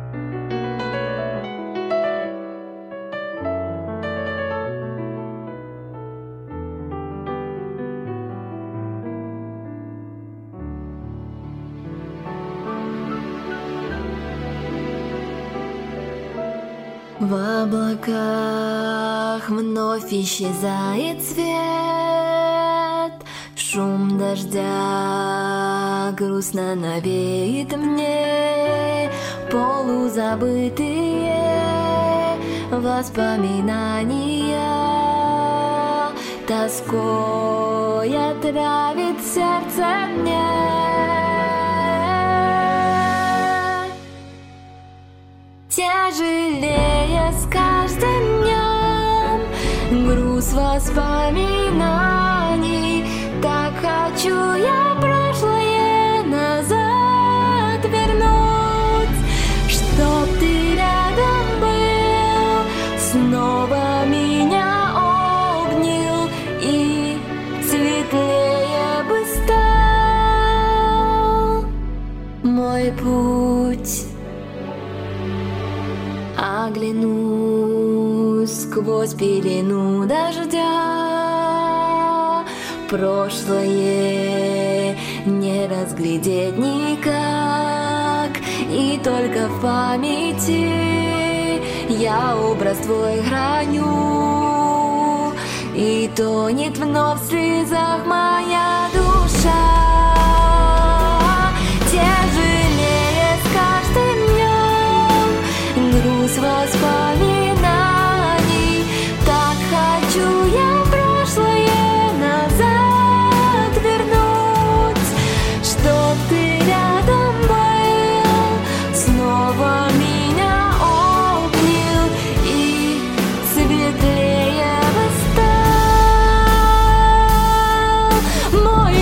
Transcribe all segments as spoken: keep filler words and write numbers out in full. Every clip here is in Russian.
В облаках вновь исчезает свет, шум дождя грустно навеет мне полузабытые воспоминания, тоской отравит сердце мне. Тяжелее с каждым днем груз воспоминаний. Так хочу я прошлое назад вернуть, чтоб ты рядом был, снова меня обнял и светлее бы стал мой путь. Оглянусь сквозь пелену дождя, прошлое не разглядеть никак, и только в памяти я образ твой храню, и тонет вновь в слезах моя душа. Тяжелее с каждым днем груз воспоминаний. Так хочу я прошлое назад вернуть, чтоб ты рядом был, снова меня обнял и светлее бы стал мой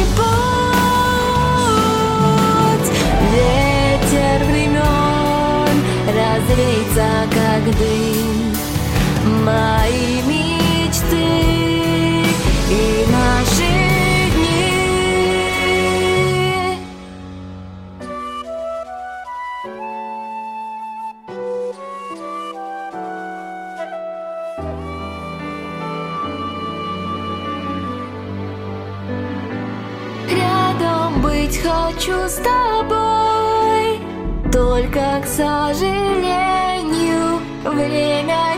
путь. Ветер времен развеется, как дым, мои мечты и наши дни. Рядом быть хочу с тобой, только, к сожалению, время